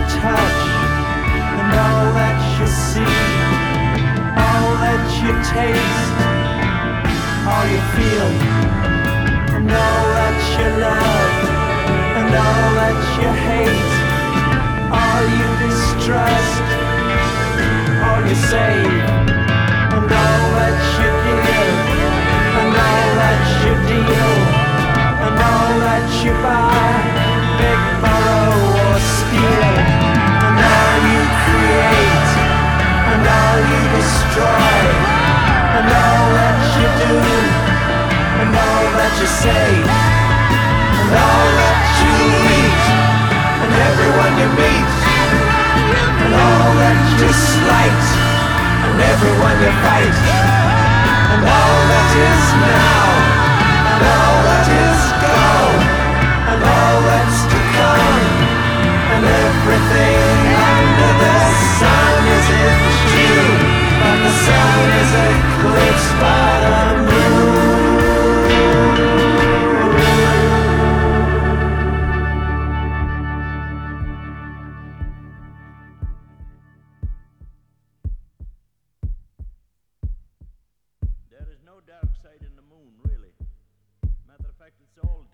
touch, and all that you see, all that you taste, all you feel, and all that you love, and all that you hate, all you distrust, all you save, and all that you give, and all that you deal, and all that you buy, beg, borrow or steal, and all you create, and all you destroy, and all that you do, and all that you say, and all that you eat, and everyone you meet, and all that you slight, and everyone you fight, and all that is now, and all that is gone, and all that's to come, and everything under the sun is in June, but the sun is eclipsed by the moon. There is no dark side in the moon, really. Matter of fact, it's all